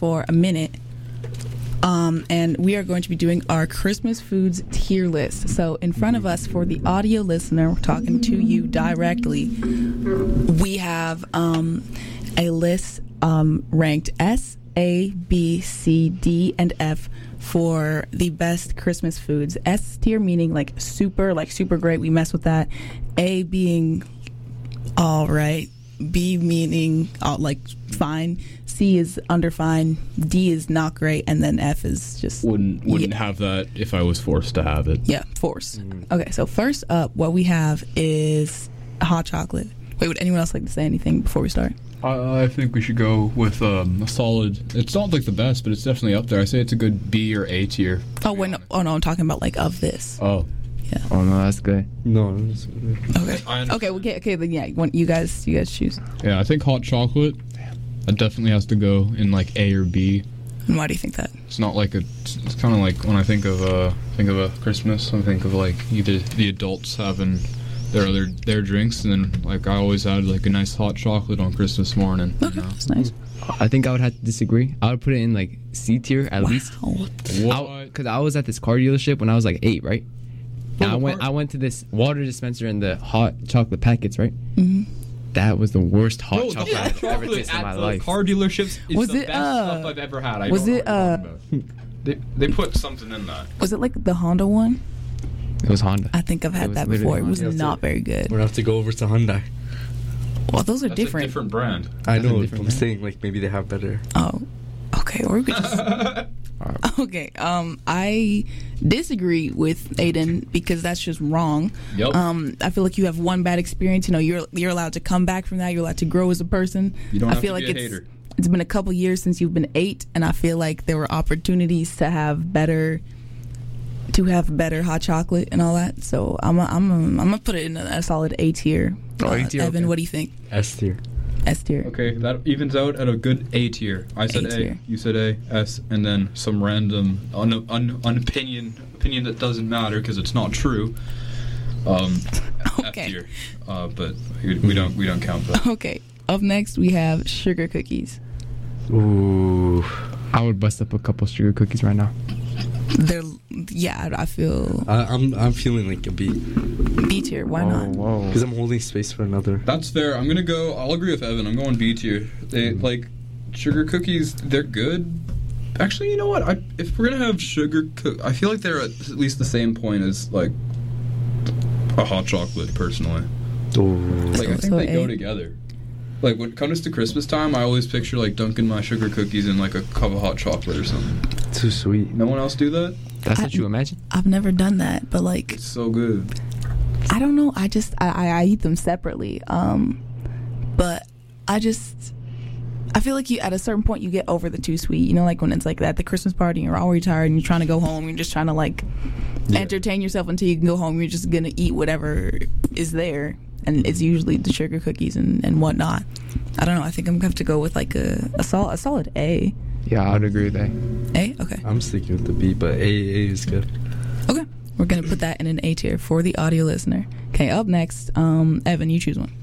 for a minute. And we are going to be doing our Christmas foods tier list. So in front of us, for the audio listener, we're talking to you directly, we have a list ranked S, A, B, C, D, and F for the best Christmas foods. S tier meaning like super great, we mess with that. A being all right. B meaning like fine. C is under fine. D is not great, and then F is just wouldn't have that if I was forced to have it. Yeah, forced. Okay, so first up, what we have is hot chocolate. Wait, would anyone else like to say anything before we start? I think we should go with a solid. It's not like the best, but it's definitely up there. I say it's a good B or A tier. Oh wait, no, I'm talking about like of this. Oh. Yeah. Oh no, that's good. No, that's good. Okay. Then yeah, you guys choose. Yeah, I think hot chocolate. It definitely has to go in like A or B. And why do you think that? It's not like it's kind of like when I think of a Christmas, I think of like either the adults having their drinks, and then like I always had like a nice hot chocolate on Christmas morning. Okay, that's nice. I think I would have to disagree. I would put it in like C tier at least. What? Because I was at this car dealership when I was like 8, right? And I went to this water dispenser and the hot chocolate packets, right? Mm-hmm. That was the worst hot chocolate I've ever tasted in my life. Car dealerships is Was the it, best stuff I've ever had. They put something in that. Was it like the Honda one? It was Honda. I think I've had that before. It was not very good. We're gonna have to go over to Hyundai. Well, those are That's different. a different brand. I know. different I'm brand. saying like maybe they have better. Oh, okay. Or we could just. Okay. I disagree with Aiden because that's just wrong. Yep. I feel like you have one bad experience. You know, you're allowed to come back from that. You're allowed to grow as a person. You don't I have feel to like be a hater. It's been a couple years since you've been 8, and I feel like there were opportunities to have better hot chocolate and all that. So I'm gonna put it in a solid A tier. A tier, Evan, okay. what do you think? S tier. S tier. Okay, that evens out at a good A tier. I said A tier. You said A, S, and then some random opinion that doesn't matter because it's not true. Okay. F tier. But we don't count that. Okay. Up next, we have sugar cookies. Ooh. I would bust up a couple sugar cookies right now. I feel I'm feeling like a B B tier. Why not? Whoa. because I'm holding space for another. That's fair. I'll agree with Evan. I'm going B tier. They like sugar cookies. They're good. Actually, you know what? If we're gonna have I feel like they're at least the same point as like a hot chocolate. Personally, Ooh. like I think So they go A? together. Like when it comes to Christmas time, I always picture like dunking my sugar cookies in like a cup of hot chocolate or something. Too sweet. No one else do that? That's what you imagine? I've never done that, but like It's so good. I don't know. I eat them separately. But I feel like you at a certain point you get over the too sweet. You know, like when it's like at the Christmas party and you're already tired and you're trying to go home. You're just trying to like entertain yourself until you can go home. You're just gonna eat whatever is there, and it's usually the sugar cookies and whatnot. I don't know. I think I'm gonna have to go with like a solid A. Yeah, I would agree with that. A? Okay. I'm sticking with the B, but A is good. Okay. We're going to put that in an A tier for the audio listener. Okay, up next, Evan, you choose one.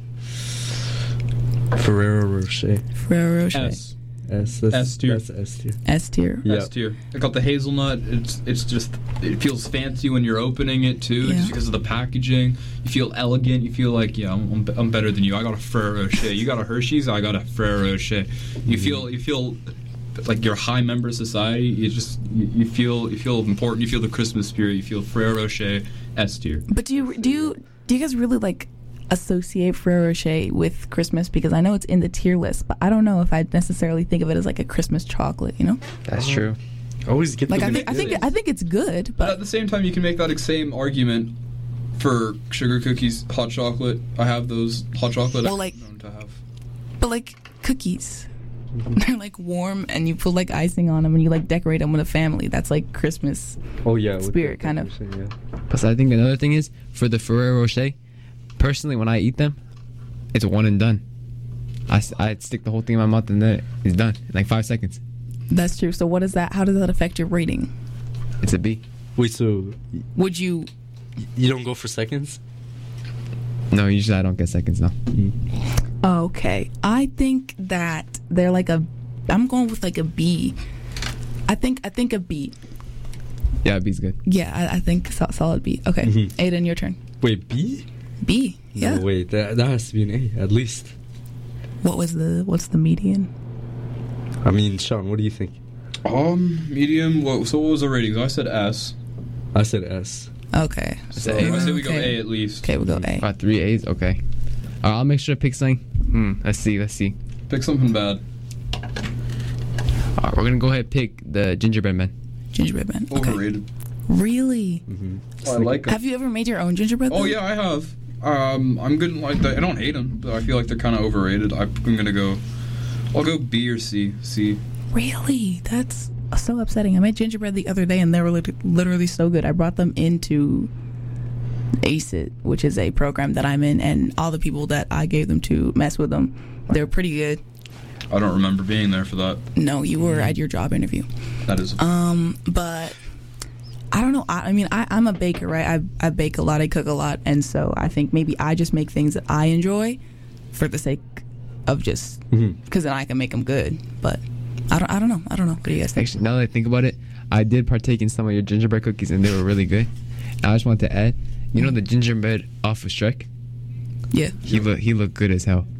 Ferrero Rocher. Ferrero Rocher. S. S tier. That's S tier. S tier. Yeah. S tier. I got the hazelnut. It feels fancy when you're opening it too, Yeah. just because of the packaging. You feel elegant. You feel like I'm better than you. I got a Ferrero Rocher. You got a Hershey's. I got a Ferrero Rocher. You feel like you're a high member of society. You feel important. You feel the Christmas spirit. You feel Ferrero Rocher. S tier. But do you guys really like associate Ferrero Rocher with Christmas? Because I know it's in the tier list, but I don't know if I'd necessarily think of it as like a Christmas chocolate. You know, That's true. Always get like them I think it's good, But at but the same time, you can make that same argument for sugar cookies, hot chocolate. I have those hot chocolate. Well, I'm like- known to have. but like cookies. They're like warm, and you put like icing on them, and you like decorate them with a family. That's like Christmas. Oh yeah, with Spirit, the kind of. decoration, yeah. Plus, I think another thing is, for the Ferrero Rocher, personally, when I eat them, it's one and done. I stick the whole thing in my mouth, and then it's done in like 5 seconds. That's true. So what is that? How does that affect your rating? It's a B. Wait, so Would you? you don't go for seconds? No, usually I don't get seconds, no. Okay, I think that they're like a I'm going with like a B. I think a B. Yeah, B's good. Yeah, I think solid B. Okay, Mhm. Aiden, your turn. Wait, B? B. Yeah. No, wait, that has to be an A at least. What's the median? I mean, Sean, what do you think? Medium. So what was the ratings? I said S. I said S. Okay. So A. I say we go Okay. A at least. Okay, we'll go A. 3 A's. Okay. I'll make sure to pick something. Let's see. Pick something bad. We're gonna go ahead and pick the gingerbread man. Gingerbread man. Okay. Overrated. Really? I like them. Have you ever made your own gingerbread? Oh though? yeah, I have. I'm good. Like I don't hate them, but I feel like they're kind of overrated. I'm gonna go. I'll go B or C. C. Really? That's so upsetting. I made gingerbread the other day, and they were literally so good. I brought them into ACEIT, which is a program that I'm in, and all the people that I gave them to mess with them. They're pretty good. I don't remember being there for that. No, you were at your job interview. That is. But I don't know. I mean, I'm a baker, right? I bake a lot. I cook a lot, and so I think maybe I just make things that I enjoy for the sake of just because then I can make them good. But I don't know. What do you guys think? Actually, now that I think about it, I did partake in some of your gingerbread cookies, and they were really good. And I just want to add, you know the gingerbread off of Shrek? Yeah. He looked good as hell.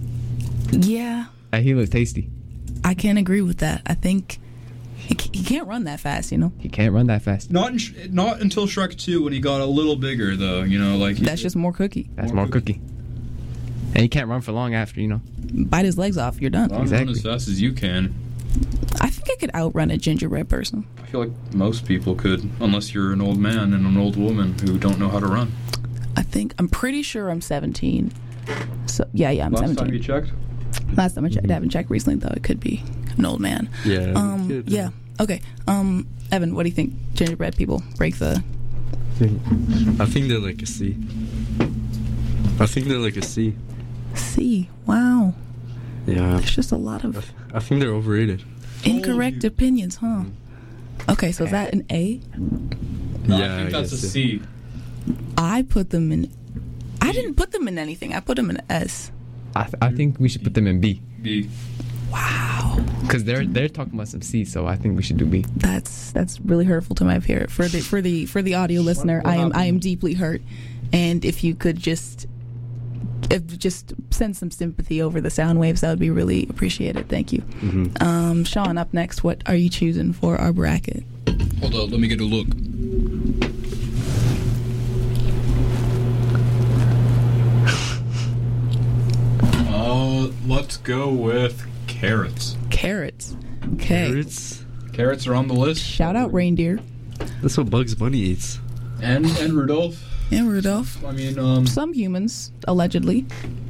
Yeah. And he looked tasty. I can't agree with that. I think he can't run that fast, you know? He can't run that fast. Not until Shrek 2 when he got a little bigger though. You know, like That's just more cookie. That's More more cookie. And he can't run for long after, you know. Bite his legs off, you're done. Run Exactly. as fast as you can. I think I could outrun a gingerbread person. I feel like most people could, unless you're an old man and an old woman who don't know how to run. I'm pretty sure I'm 17. So yeah, I'm Last 17. time you checked. Last time I checked. I haven't checked recently though. It could be an old man. Yeah. good. Yeah. Okay. Evan, what do you think? Gingerbread people break the. I think they're like a C. I think they're like a C. C. Wow. Yeah. There's just a lot of I think they're overrated. incorrect opinions, huh? Okay, so is that an A? No, Yeah, I think that's a guess so. C. I put them in. I didn't put them in anything. I put them in S. I think we should put them in B. B. Wow. Because they're talking about some C, so I think we should do B. That's really hurtful to my ear. For the audio listener, I am deeply hurt. And if you could just send some sympathy over the sound waves, that would be really appreciated. Thank you. Sean, up next, what are you choosing for our bracket? Hold on, let me get a look. Let's go with carrots. Carrots. Okay. Carrots? Carrots are on the list. Shout out reindeer That's what Bugs Bunny eats. And Rudolph. and Rudolph. I mean, Some humans, allegedly.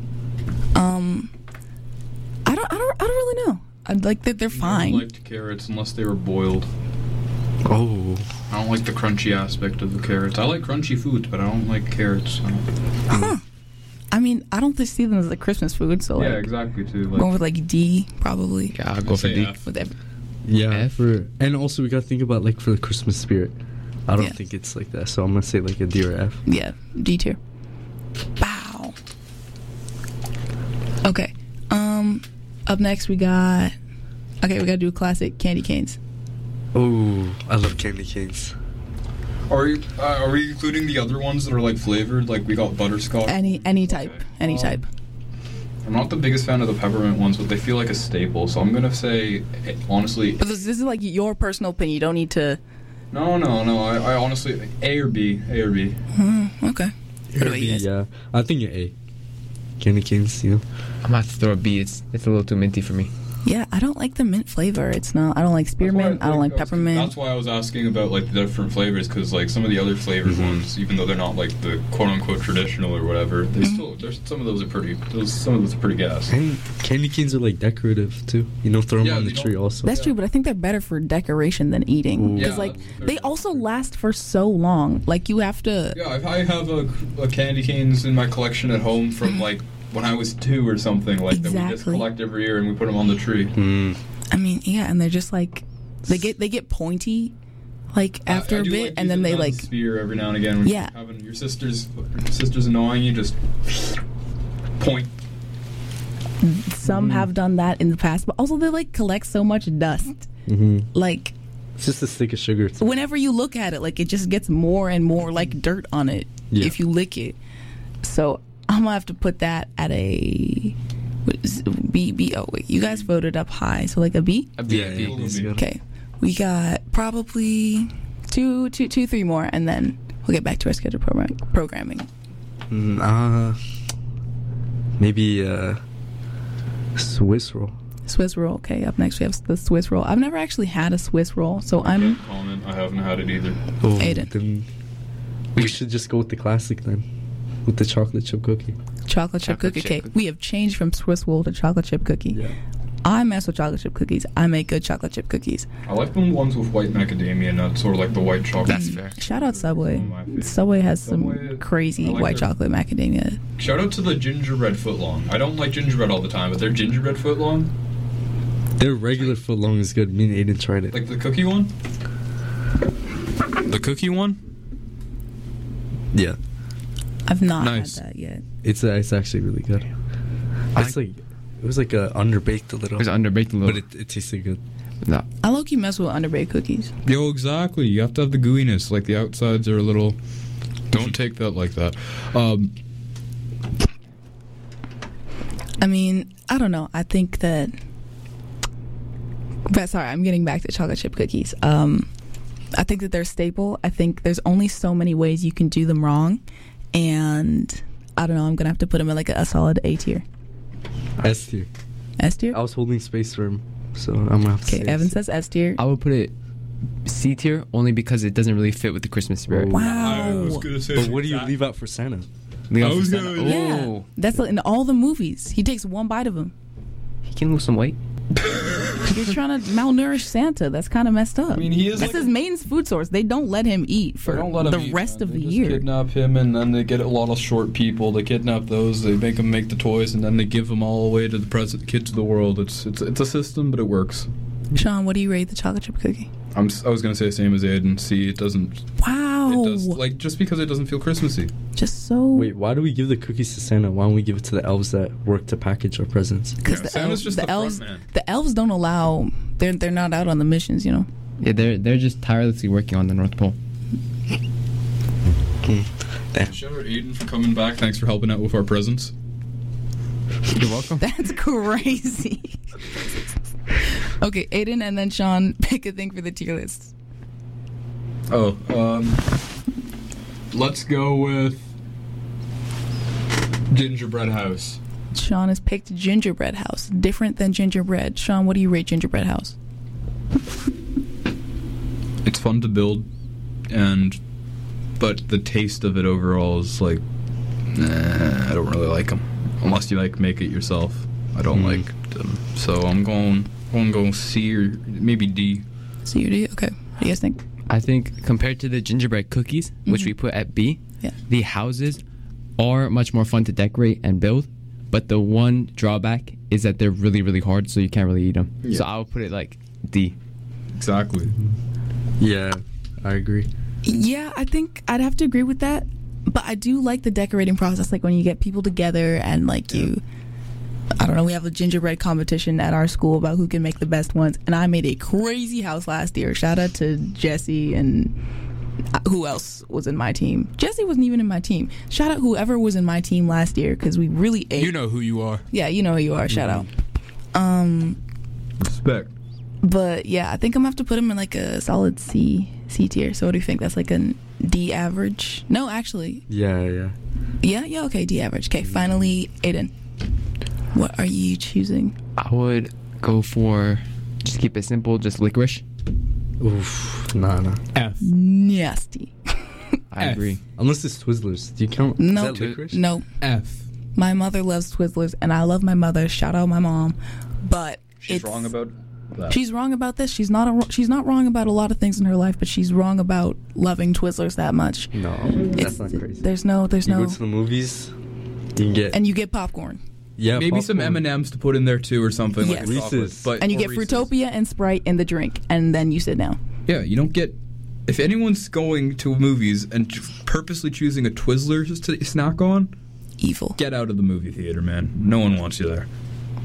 I don't really know. I like that they're I fine. liked carrots unless they were boiled. Oh. I don't like the crunchy aspect of the carrots. I like crunchy foods, but I don't like carrots. Huh. I mean, I don't see them as a Christmas food, so Yeah, like exactly too. going with like D probably. Yeah, I'll go for say D. F. With every, Yeah. F? And also we gotta think about like for the Christmas spirit. I don't Yeah. think it's like that, so I'm gonna say like a D or F. yeah, D tier. Bow. Okay. Up next we gotta do a classic candy canes. Oh, I love candy canes. Are we including the other ones that are like flavored? Like we got butterscotch. Any type, Okay. any type. I'm not the biggest fan of the peppermint ones, but they feel like a staple. So I'm gonna say, honestly, But this is like your personal opinion. You don't need to. no. I honestly, A or B. Okay. What about you guys? Yeah, I think an A. Candy canes, you know. I'm gonna have to throw a B. It's a little too minty for me. Yeah, I don't like the mint flavor. It's not. I don't like spearmint. I don't like peppermint. That's why I was asking about like the different flavors, because like some of the other flavored ones, even though they're not like the quote unquote traditional or whatever, they still there's some of those are pretty. Some of those are pretty gas. And candy canes are like decorative too. You know, throw them Yeah, on the they don't- tree also. That's true, but I think they're better for decoration than eating. Ooh. Because Yeah, like they're they also last for so long. Like you have to. Yeah, I have a candy canes in my collection at home from like when I was 2 or something, like that we just Exactly. collect every year and we put them on the tree. I mean, yeah, and they're just like they get pointy, like after I a do bit, like and then using they them like as a spear every now and again. When Yeah. you're having your sister's annoying you, just point. Some have done that in the past, but also they like collect so much dust. Like, It's just a stick of sugar. whenever you look at it, like it just gets more and more like dirt on it Yeah. if you lick it. So I'm gonna have to put that at a B. Oh wait, you guys voted up high, so like a B. Yeah. Okay, we got probably two, 3 more, and then we'll get back to our scheduled programming. Maybe Swiss roll. Swiss roll. Okay, up next we have the Swiss roll. I've never actually had a Swiss roll, so I'm Comment. I haven't had it either. Oh, Aiden. then we should just go with the classic then, with the chocolate chip cookie. chocolate chip Chocolate cookie chip cake. cookie. We have changed from Swiss roll to chocolate chip cookie. Yeah. I mess with chocolate chip cookies. I make good chocolate chip cookies. I like the ones with white macadamia nuts, or like the white chocolate. That's fair. Shout out Subway. One of my favorites. Subway has Subway, some crazy I like white their- chocolate macadamia. Shout out to the gingerbread footlong. I don't like gingerbread all the time, but their gingerbread footlong, Their regular footlong is good. Me and Aiden tried it. like the cookie one. The cookie one. Yeah, I've not Nice. had that yet. it's actually really good. It's like it was like underbaked a little. It was underbaked a little. but it tasted good. No. I low-key mess with underbaked cookies. Yo, exactly. You have to have the gooiness. Like the outsides are a little. Don't take that like that. I mean, I don't know. I think that. But sorry, I'm getting back to chocolate chip cookies. I think that they're a staple. I think there's only so many ways you can do them wrong, and I don't know. I'm gonna have to put them in like a solid A tier. S tier. S tier. I was holding space for him, so I'm gonna have to Okay, say Evan S. says S tier. I would put it C tier only because it doesn't really fit with the Christmas spirit. Oh. Wow. gonna say. But what do you leave out for Santa? Leave I off was the gonna- Santa. Yeah, Oh, that's in all the movies. He takes one bite of them. he can lose some weight. You're trying to malnourish Santa. That's kind of messed up. I mean, he is That's like his main food source. They don't let him eat for the rest of the They year. Just kidnap him, and then they get a lot of short people. They kidnap those. They make them make the toys, and then they give them all away to the present kids of the world. It's a system, but it works. Sean, what do you rate the chocolate chip cookie? I was gonna say the same as Aiden. See, it doesn't. Wow. It does like just because it doesn't feel Christmassy. Just so. Wait, why do we give the cookies to Santa? Why don't we give it to the elves that work to package our presents? Because Yeah, Santa's just the front elves, man. the elves don't allow. They're not out on the missions, you know. Yeah, they're just tirelessly working on the North Pole. Damn. Shout out Aiden for coming back. Thanks for helping out with our presents. You're welcome. That's crazy. Okay, Aiden and then Sean, pick a thing for the tier list. Oh, let's go with gingerbread house. Sean has picked gingerbread house. Different than gingerbread. Sean, what do you rate gingerbread house? It's fun to build, but the taste of it overall is like, I don't really like them. Unless you like make it yourself, I don't like them. So I'm going C or maybe D. C or D? Okay. What do you guys think? I think compared to the gingerbread cookies, which we put at B, Yeah. the houses are much more fun to decorate and build. But the one drawback is that they're really, really hard, so you can't really eat them. Yeah. So I would put it like D. Exactly. Yeah, I agree. Yeah, I think I'd have to agree with that. But I do like the decorating process, like when you get people together and like I don't know, we have a gingerbread competition at our school about who can make the best ones. And I made a crazy house last year. Shout out to Jesse and who else was in my team? Jesse wasn't even in my team. Shout out whoever was in my team last year because we really ate. You know who you are. Yeah, you know who you are. Shout out. Respect. But yeah, I think I'm gonna have to put him in like a solid C tier. So what do you think? That's like a D average? No, actually. Yeah. Yeah, okay, D average. Okay, finally, Aiden. What are you choosing? I would go for, just keep it simple, just licorice. Oof, nah. F. Nasty. I F. agree. Unless it's Twizzlers. Do you count? No, Is that licorice? no. F. My mother loves Twizzlers, and I love my mother. Shout out my mom. But She's wrong about that. She's wrong about this. She's not wrong about a lot of things in her life, but she's wrong about loving Twizzlers that much. No, It's- that's not crazy. There's no. You go to the movies, you can get And you get popcorn. Maybe some popcorn. M&Ms to put in there too, or something Yes. like a chocolate. Reese's. But And you or get Reese's. Fruitopia and Sprite in the drink, and then you sit down. Yeah, you don't get. If anyone's going to movies and purposely choosing a Twizzlers to snack on, Evil. get out of the movie theater, man. No one wants you there.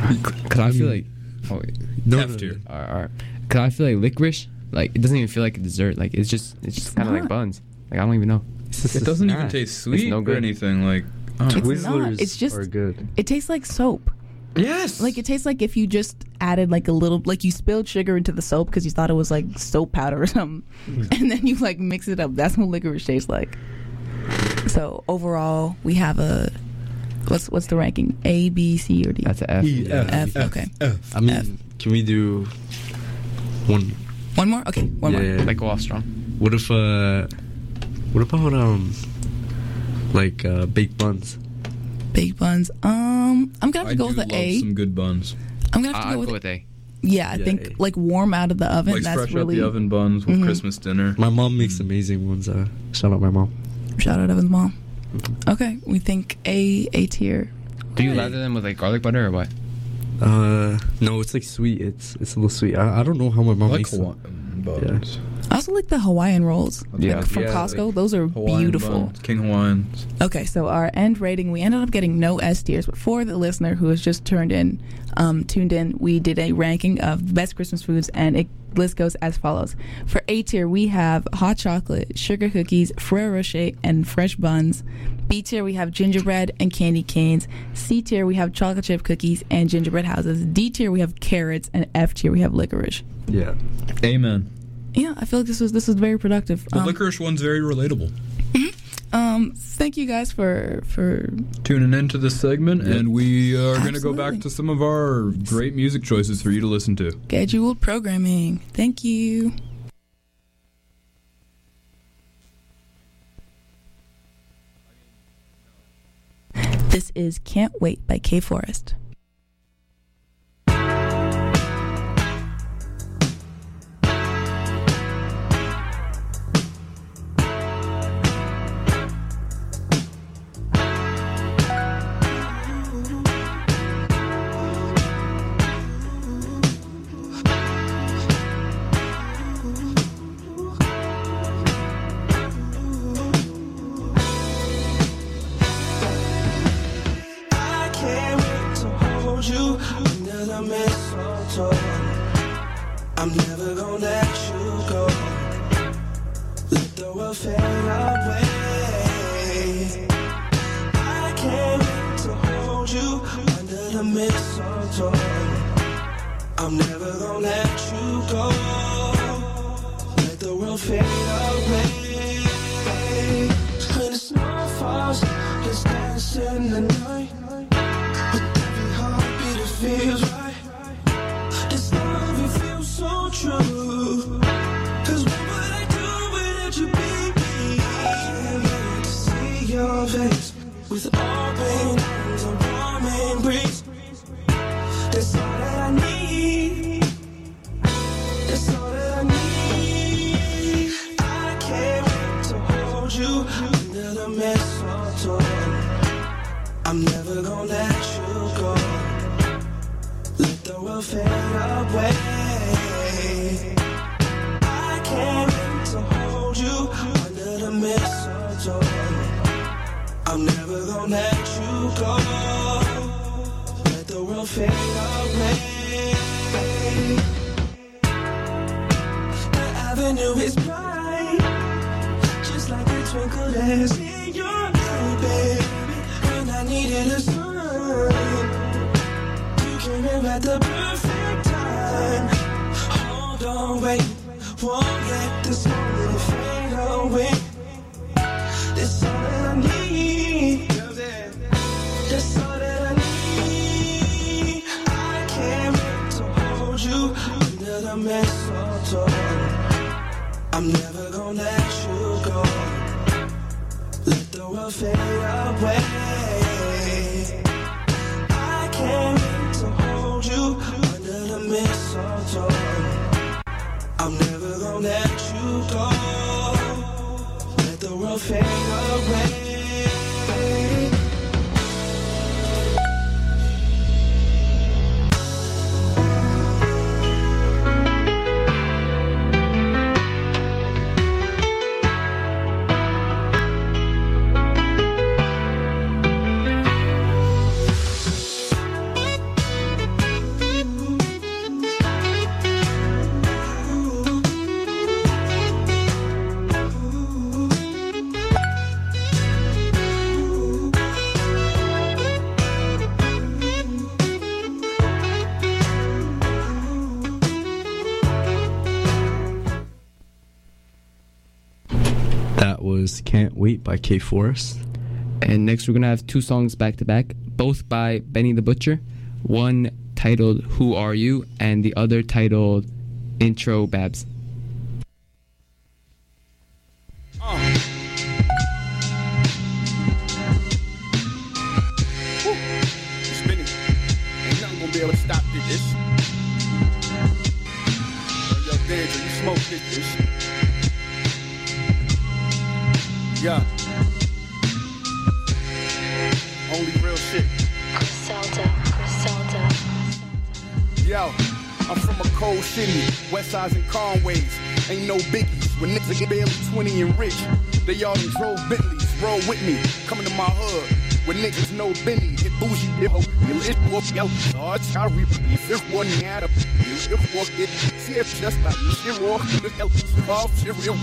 Because I feel like, oh, wait. No, F tier. All right. Because I feel like licorice, like it doesn't even feel like a dessert. Like it's just kind of like not. buns. Like I don't even know. It's just It a doesn't snack. even taste sweet no or good. anything. Like, oh. It's not. Twizzlers It's just- are good. It tastes like soap. Yes. Like it tastes like if you just added like a little, like you spilled sugar into the soap because you thought it was like soap powder or something, and then you like mix it up. That's what licorice tastes like. So overall, we have a what's the ranking? A, B, C, or D? That's an F. F. Okay. I mean, F. can we do one? One more. Okay. One more. Yeah. Like go off strong. What if what about like baked buns? Baked buns. I'm gonna have I to go do with an love A. some good buns. I'm gonna have to I'd go go with. with A. Yeah, I Yeah, think A. like warm out of the oven. Like That's fresh really out the oven buns with Mhm. Christmas dinner. My mom makes amazing ones. Shout out my mom. shout out Evan's mom. Okay, we think A tier. Do you lather them with like garlic butter or what? No, it's like sweet. It's a little sweet. I don't know how my I mom like makes them. Hawaiian buns. I also like the Hawaiian rolls, Yeah. like from Yeah, Costco. like Those are Hawaiian beautiful. buns, King Hawaiians. Okay, so our end rating, we ended up getting no S tiers, but for the listener who has just tuned in, we did a ranking of the best Christmas foods, and it list goes as follows. For A tier, we have hot chocolate, sugar cookies, Ferrero Rocher, and fresh buns. B tier, we have gingerbread and candy canes. C tier, we have chocolate chip cookies and gingerbread houses. D tier, we have carrots, and F tier, we have licorice. Yeah. Amen. Yeah, I feel like this was very productive. The licorice one's very relatable. Thank you guys for Tuning into this segment, Yeah. and we are going to go Absolutely. back to some of our great music choices for you to listen to. scheduled programming. Thank you. This is Can't Wait by K Forest. I can't wait to hold you under the mistletoe. I'm never gonna let you go. Let the world fade away. I can't wait to hold you under the mistletoe. I'm never gonna let you go. Let the world fade away. When the snow falls, let's dance in the night. With every heartbeat, it feels right. This love, it feels so true. 'Cause what would I do without you, baby? Can't wait to see your face with open arms and warming breeze. That's all that I need. That's all that I need. I can't wait to hold you under the mistletoe. I'm never gonna let you go. Let the world fade away. I can't wait to hold you under the mistletoe. I'm never gonna let you go. Let the world fade away. The avenue is bright, just like a twinkle that's in your eye, baby. When I needed a sign, you came in at the perfect time. Hold on, wait, won't let this moment fade away. That's all that I need. That's all that I need. I can't wait to hold you under the mistletoe. I'm never gonna let you go. Let the world fade away. I can't wait to hold you under the mistletoe. I'm never gonna let you go. Let the world fade away. That was Can't Wait by K Forest. And next we're going to have two songs back to back, both by Benny the Butcher. One titled Who Are You and the other titled Intro Babs. Spinning. Ain't nothing gonna be able to stop this. Yo, Danger, you smoke this. Yeah. Only real shit. Griselda. Yo, I'm from a cold city, West Sides and Conways. Ain't no biggies. When niggas get barely 20 and rich, they all done drove Bentleys. Roll with me, coming to my hood. When niggas know Benny, hit bougie, yo, it walk, yo, I reap this one had a, it walk it, see it's just like shit walk, it off, shit real.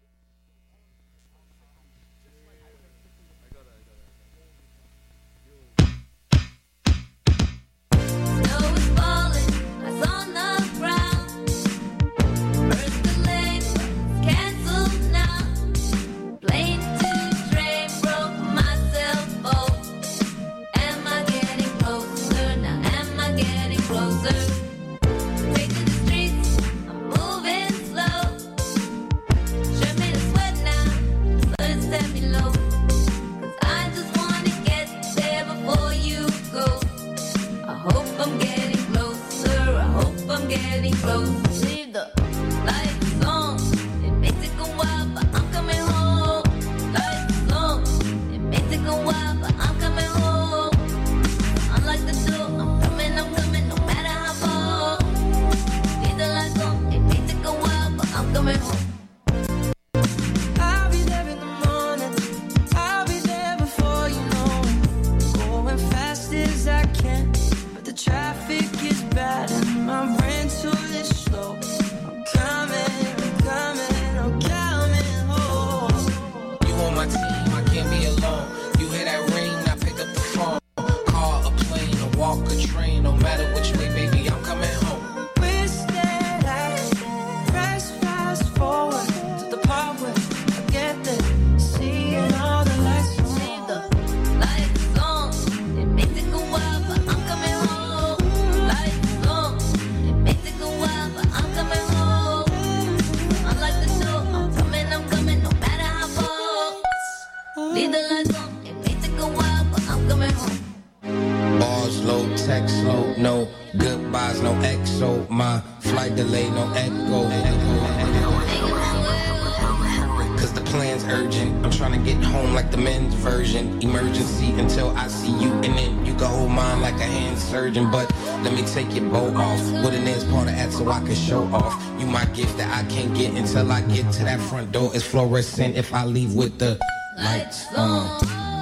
But let me take your bow off. What an ass part of that so I can show off. You my gift that I can't get until I get to that front door. It's fluorescent if I leave with the lights on.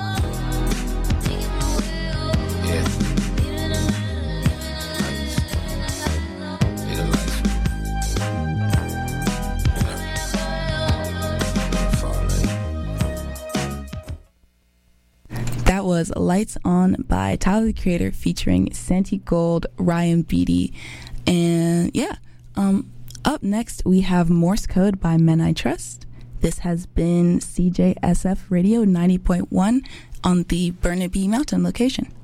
Yeah. That was Lights On by Tyler the Creator featuring Santi Gold, Ryan Beatty, and yeah. Up next we have Morse Code by Men I Trust. This has been CJSF Radio 90.1 on the Burnaby Mountain location.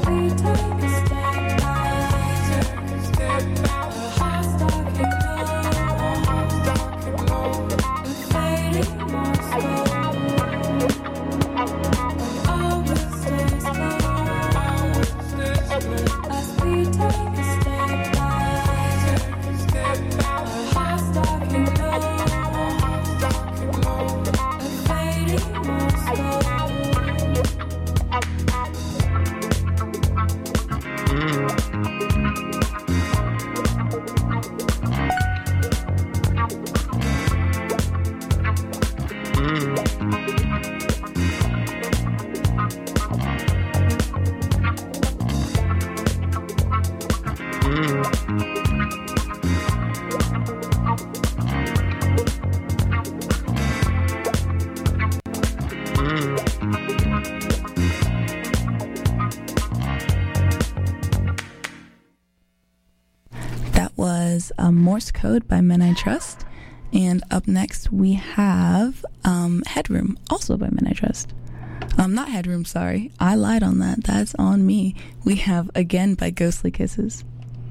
Morse Code by Men I Trust. And up next we have Headroom, also by Men I Trust. Not Headroom, sorry. I lied on that. That's on me. We have Again by Ghostly Kisses.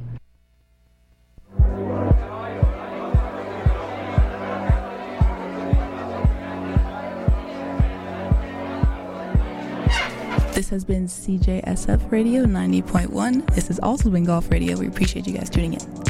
This has been CJSF Radio 90.1. This has also been Golf Radio. We appreciate you guys tuning in.